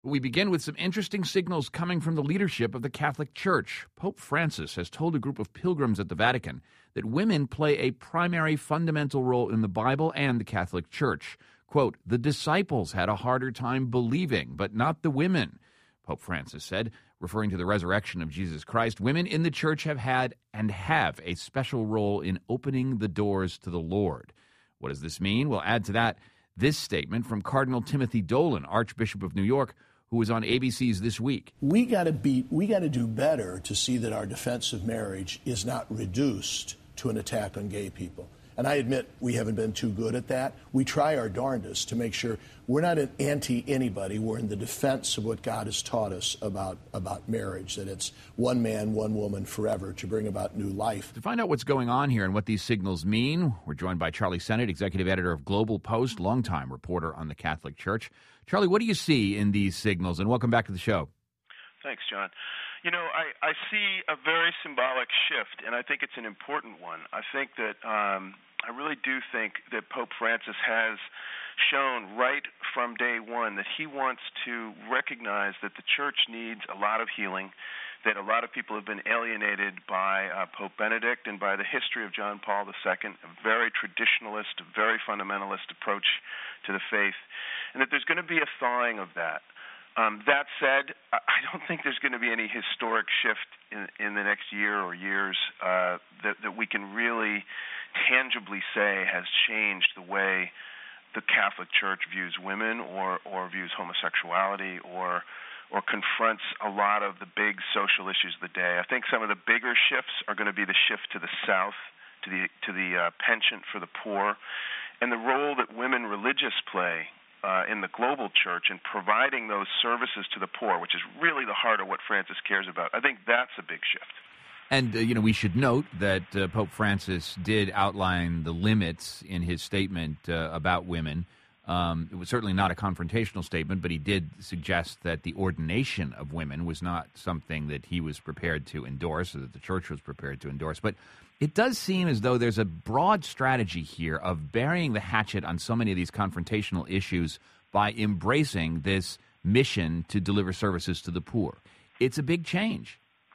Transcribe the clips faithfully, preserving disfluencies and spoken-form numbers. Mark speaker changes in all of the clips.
Speaker 1: We begin with some interesting signals coming from the leadership of the Catholic Church. Pope Francis has told a group of pilgrims at the Vatican that women play a primary fundamental role in the Bible and the Catholic Church. Quote, "The disciples had a harder time believing, but not the women," Pope Francis said, referring to the resurrection of Jesus Christ. Women in the Church have had and have a special role in opening the doors to the Lord. What does this mean? We'll add to that this statement from Cardinal Timothy Dolan, Archbishop of New York, who was on A B C's This Week.
Speaker 2: We got to be, we got to do better to see that our defense of marriage is not reduced to an attack on gay people. And I admit we haven't been too good at that. We try our darndest to make sure we're not an anti-anybody. We're in the defense of what God has taught us about, about marriage, that it's one man, one woman forever to bring about new life.
Speaker 1: To find out what's going on here and what these signals mean, we're joined by Charlie Sennott, executive editor of Global Post, longtime reporter on the Catholic Church. Charlie, what do you see in these signals? And welcome back to the show.
Speaker 3: Thanks, John. You know, I, I see a very symbolic shift, and I think it's an important one. I think that um, I really do think that Pope Francis has shown right from day one that he wants to recognize that the Church needs a lot of healing, that a lot of people have been alienated by uh, Pope Benedict and by the history of John Paul the Second, a very traditionalist, a very fundamentalist approach to the faith, and that there's going to be a thawing of that. Um, that said, I don't think there's going to be any historic shift in, in the next year or years uh, that, that we can really tangibly say has changed the way the Catholic Church views women or, or views homosexuality or or confronts a lot of the big social issues of the day. I think some of the bigger shifts are going to be the shift to the South, to the to the uh, penchant for the poor, and the role that women religious play Uh, in the global church and providing those services to the poor, which is really the heart of what Francis cares about. I think that's a big shift.
Speaker 1: And, uh, you know, we should note that uh, Pope Francis did outline the limits in his statement uh, about women. Um, it was certainly not a confrontational statement, but he did suggest that the ordination of women was not something that he was prepared to endorse or that the Church was prepared to endorse. But it does seem as though there's a broad strategy here of burying the hatchet on so many of these confrontational issues by embracing this mission to deliver services to the poor. It's a big change.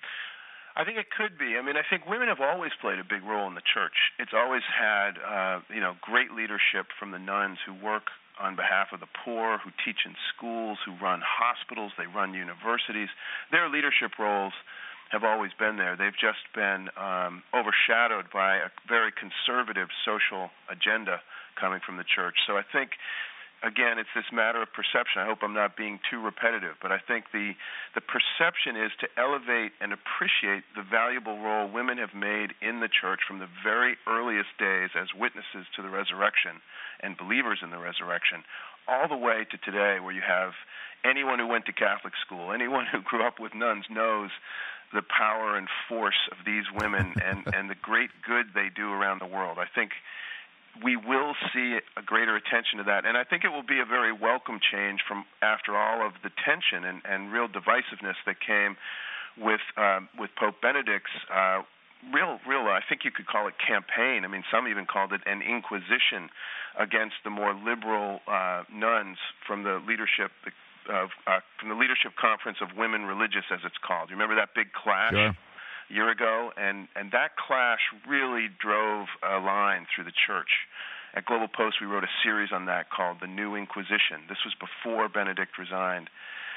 Speaker 3: I think it could be. I mean, I think women have always played a big role in the Church. It's always had, uh, you know, great leadership from the nuns who work on behalf of the poor, who teach in schools, who run hospitals, they run universities. Their leadership roles have always been there. They've just been um, overshadowed by a very conservative social agenda coming from the Church. So I think, again, it's this matter of perception. I hope I'm not being too repetitive, but I think the the perception is to elevate and appreciate the valuable role women have made in the Church from the very earliest days as witnesses to the resurrection and believers in the resurrection, all the way to today, where you have anyone who went to Catholic school, anyone who grew up with nuns knows the power and force of these women and, and the great good they do around the world. I think we will see a greater attention to that, and I think it will be a very welcome change from after all of the tension and, and real divisiveness that came with um, with Pope Benedict's uh, real, real. I think you could call it campaign. I mean, some even called it an inquisition against the more liberal uh, nuns from the leadership of uh, from the leadership conference of women religious, as it's called. You remember that big clash?
Speaker 1: Sure.
Speaker 3: A year ago, and, and that clash really drove a line through the Church. At Global Post, we wrote a series on that called The New Inquisition. This was before Benedict resigned.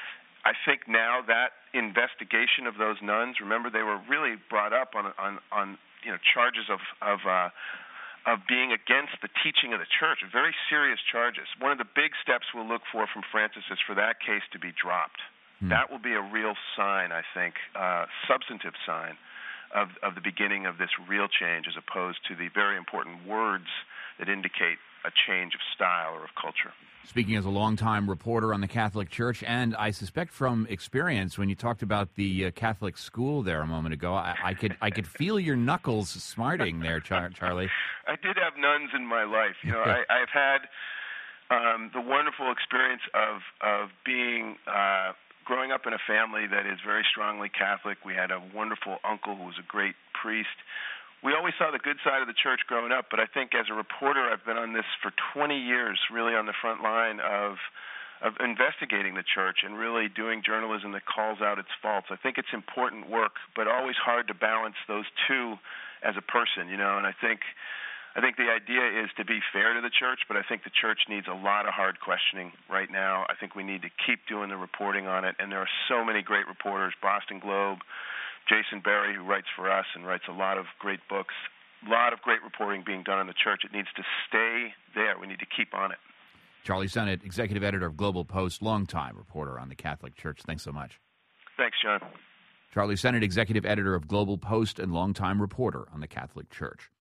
Speaker 3: I think now that investigation of those nuns, remember they were really brought up on on, on you know charges of of uh, of being against the teaching of the Church, very serious charges. One of the big steps we'll look for from Francis is for that case to be dropped. That will be a real sign, I think, uh, substantive sign of, of the beginning of this real change, as opposed to the very important words that indicate a change of style or of culture.
Speaker 1: Speaking as a longtime reporter on the Catholic Church, and I suspect from experience, when you talked about the uh, Catholic school there a moment ago, I, I could I could feel your knuckles smarting there, Char- Charlie.
Speaker 3: I did have nuns in my life. You know, I, I've had um, the wonderful experience of of being. Uh, Growing up in a family that is very strongly Catholic. We had a wonderful uncle who was a great priest. We always saw the good side of the Church growing up, but I think as a reporter I've been on this for twenty years, really on the front line of of investigating the church and really doing journalism that calls out its faults. I think it's important work, but always hard to balance those two as a person, you know, and I think I think the idea is to be fair to the church, but I think the church needs a lot of hard questioning right now. I think we need to keep doing the reporting on it, and there are so many great reporters, Boston Globe, Jason Berry, who writes for us and writes a lot of great books, a lot of great reporting being done in the church. It needs to stay there. We need to keep on it.
Speaker 1: Charlie Sennott, executive editor of Global Post, longtime reporter on the Catholic Church. Thanks so much.
Speaker 3: Thanks, John.
Speaker 1: Charlie Sennott, executive editor of Global Post and longtime reporter on the Catholic Church.